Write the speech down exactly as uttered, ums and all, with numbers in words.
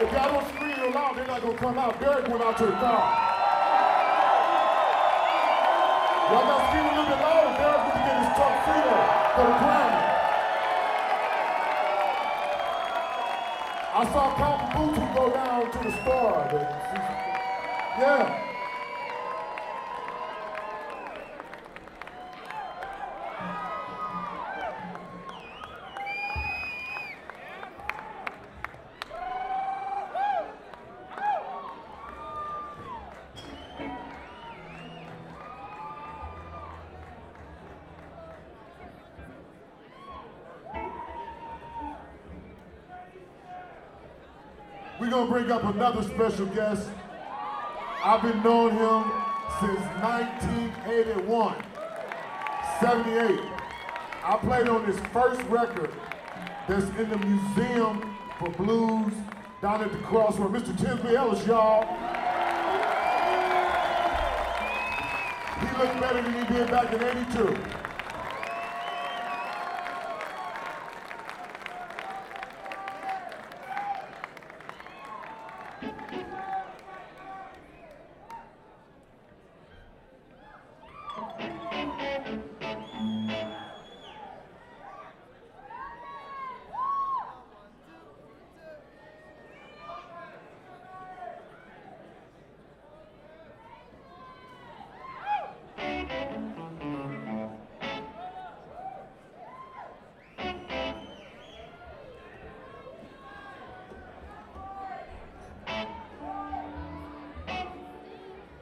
If y'all don't scream real loud, they're not gonna come out. Derek went out to the car. Y'all gotta scream a little bit louder. Derek went to get his tuxedo for the Grammy. I saw Papa Boots go down to the store. But, yeah. We're gonna bring up another special guest. I've been knowing him since nineteen eighty-one, seventy-eight. I played on his first record that's in the Museum for Blues down at the Crossroad. Mister Tinsby Ellis, y'all. He looked better than he did back in eighty-two.